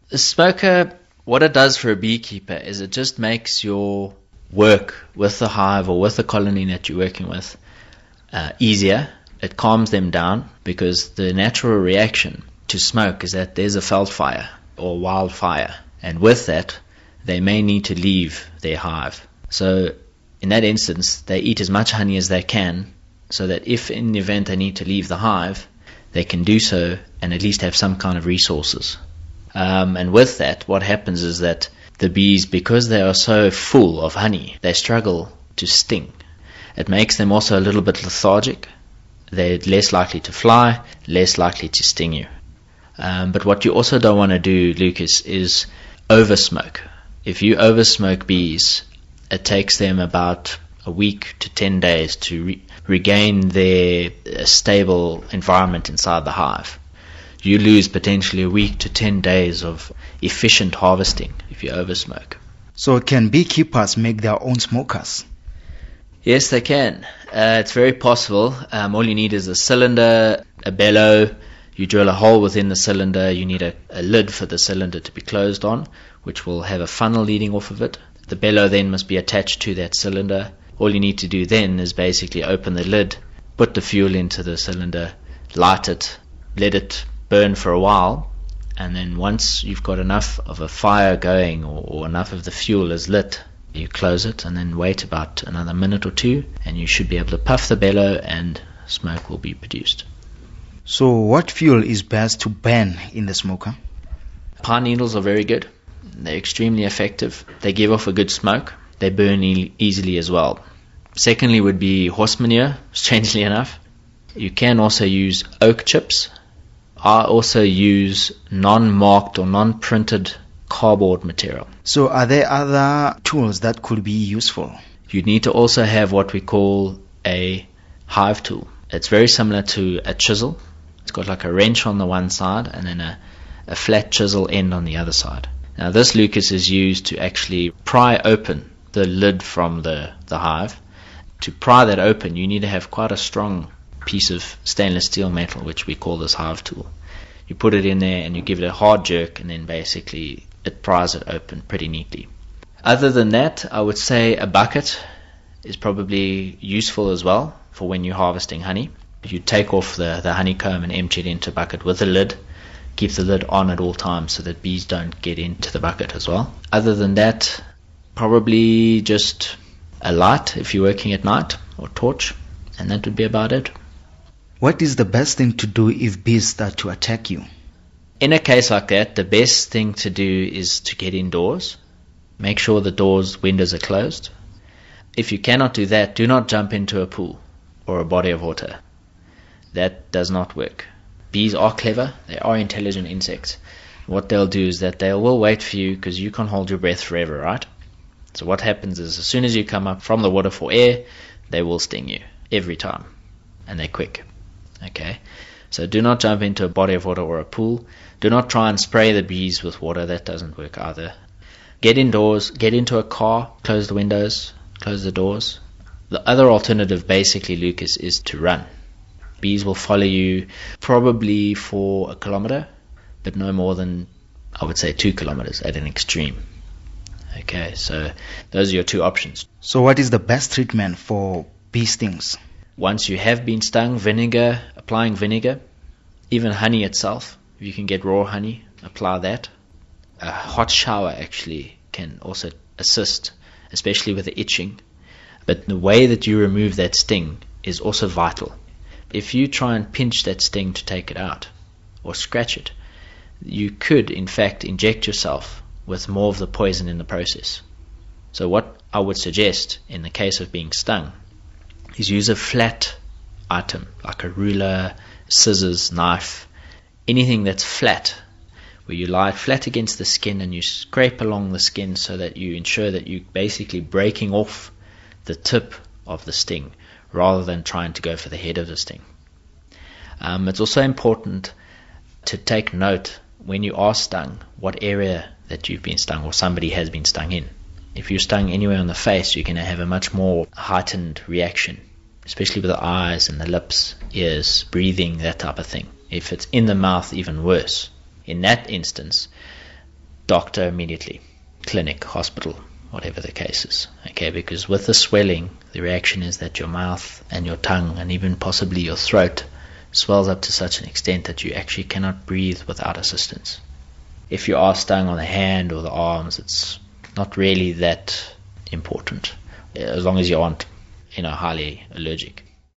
The smoker, what it does for a beekeeper is it just makes your work with the hive or with the colony that you're working with easier. It calms them down because the natural reaction to smoke is that there's a veld fire or wildfire, and with that they may need to leave their hive. So in that instance they eat as much honey as they can, so that if in the event they need to leave the hive, they can do so and at least have some kind of resources. And with that, what happens is that the bees, because they are so full of honey, they struggle to sting. It makes them also a little bit lethargic. They're less likely to fly, less likely to sting you. But what you also don't want to do, Lucas, is oversmoke. If you oversmoke bees, it takes them about a week to 10 days to regain their stable environment inside the hive. You lose potentially a week to 10 days of efficient harvesting if you oversmoke. So can beekeepers make their own smokers? Yes, they can. It's very possible. All you need is a cylinder, a bellow. You drill a hole within the cylinder. You need a lid for the cylinder to be closed on, which will have a funnel leading off of it. The bellow then must be attached to that cylinder. All you need to do then is basically open the lid, put the fuel into the cylinder, light it, let it burn for a while, and then once you've got enough of a fire going or enough of the fuel is lit, you close it and then wait about another minute or two, and you should be able to puff the bellow and smoke will be produced. So what fuel is best to burn in the smoker? Pine needles are very good. They're extremely effective. They give off a good smoke. They burn easily as well. Secondly would be horse manure, strangely enough. You can also use oak chips. I also use non-marked or non-printed cardboard material. So are there other tools that could be useful? You need to also have what we call a hive tool. It's very similar to a chisel. It's got like a wrench on the one side and then a flat chisel end on the other side. Now this, Lucas, is used to actually pry open the lid from the hive. To pry that open, you need to have quite a strong piece of stainless steel metal, which we call this hive tool. You put it in there and you give it a hard jerk, and then basically it pries it open pretty neatly. Other than that, I would say a bucket is probably useful as well for when you're harvesting honey. You take off the honeycomb and empty it into a bucket with a lid. Keep the lid on at all times so that bees don't get into the bucket as well. Other than that, probably just a light if you're working at night, or torch, and that would be about it. What is the best thing to do if bees start to attack you? In a case like that, the best thing to do is to get indoors. Make sure the doors, windows are closed. If you cannot do that, do not jump into a pool or a body of water. That does not work. Bees are clever. They are intelligent insects. What they'll do is that they will wait for you because you can't hold your breath forever, right? So what happens is as soon as you come up from the water for air, they will sting you every time. And they're quick. Okay? So do not jump into a body of water or a pool. Do not try and spray the bees with water. That doesn't work either. Get indoors. Get into a car. Close the windows. Close the doors. The other alternative, basically, Lucas, is to run. Bees will follow you probably for 1 kilometer, but no more than, I would say, 2 kilometers at an extreme. Okay, so those are your two options. So what is the best treatment for bee stings? Once you have been stung, vinegar, applying vinegar, even honey itself, if you can get raw honey, apply that. A hot shower actually can also assist, especially with the itching. But the way that you remove that sting is also vital. If you try and pinch that sting to take it out, or scratch it, you could in fact inject yourself with more of the poison in the process. So what I would suggest in the case of being stung is use a flat item like a ruler, scissors, knife, anything that's flat, where you lie flat against the skin and you scrape along the skin so that you ensure that you're basically breaking off the tip of the sting rather than trying to go for the head of the sting. It's also important to take note when you are stung what area that you've been stung or somebody has been stung in. If you're stung anywhere on the face, you're going to have a much more heightened reaction, especially with the eyes and the lips, ears, breathing, that type of thing. If it's in the mouth, even worse. In that instance, doctor immediately, clinic, hospital, whatever the case is. Okay, because with the swelling, the reaction is that your mouth and your tongue and even possibly your throat swells up to such an extent that you actually cannot breathe without assistance. If you are stung on the hand or the arms, it's not really that important, as long as you aren't, highly allergic.